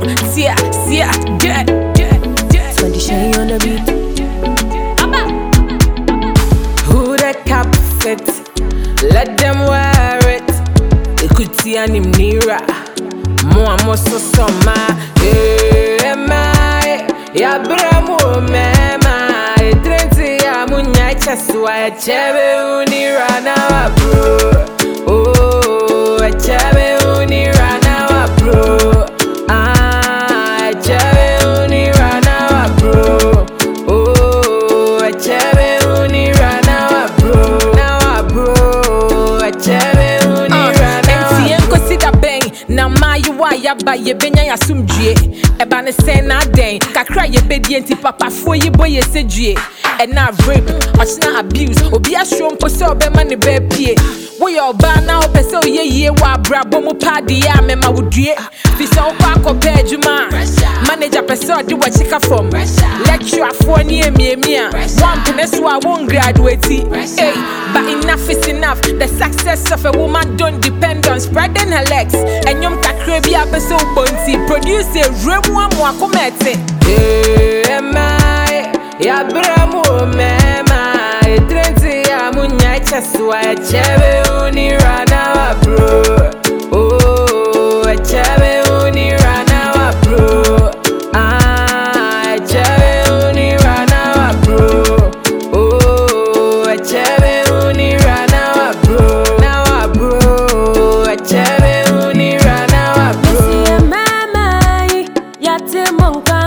sia, get. 20 shade on the beat. Who the cap fit? Let them wear it. Ikuti anim nira. Mo so soma. Ya bramo mema. Trenti ya munya chaswa ya chebe unira na wa bro. Oh, chebe unira na wa bro. Ah, chebe unira na wa bro. Oh, chebe unira na wa bro. Na wa bro. Chebe unira na wa bro. Enti consider bang na mayiwa ya ba ye benya ya sumdue. Eba ne sen na den kakra ye bedi enti papa fo yi boy esedue. And now rape, or abuse, or be a strong person, or be money bear pie. We all ban now, person, ye, wa brabo mo party, ya mema would ye. This all back or bed, you man. Manager person, do what you come from. Lecture for near me, one piness who I won't graduate. Hey, but enough is enough. The success of a woman don't depend on spreading her legs. And yum takrebi episode bounty, produce a room one more comete. Ya bramo mema, trenti ya munya chaswa ya chebe unira na wa bro. Oh, chebe unira na wa bro. Ah, chebe unira na wa bro. Oh, chebe unira na wa bro. Na wa bro, chebe unira na wa bro. Missy mama, ya te monka.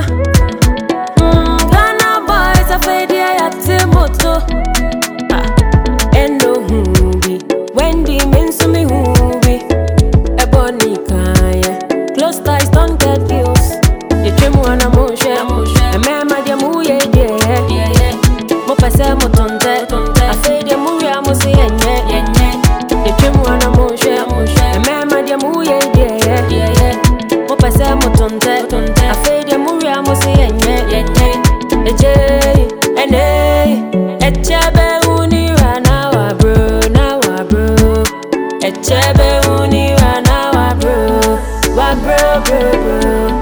Wendy means to me whoopee. Ebony kaya. Close ties don't get views. You trim one a motion. A man my dear moo yeah. Mo pasa mo tonte. I say dear moo ya mo say yeah. You trim one a motion. A man my dear moo yeah. Mo pasa mo tonte. I say dear moo ya mo say yeah. Ejay, ene, echebe unira na wa bro, na wa bro. Echebe unira na wa bro, bro.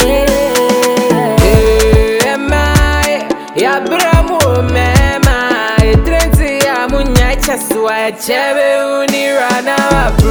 Ya bramo mema, trenti ya munya chaswa echebe unira na wa bro.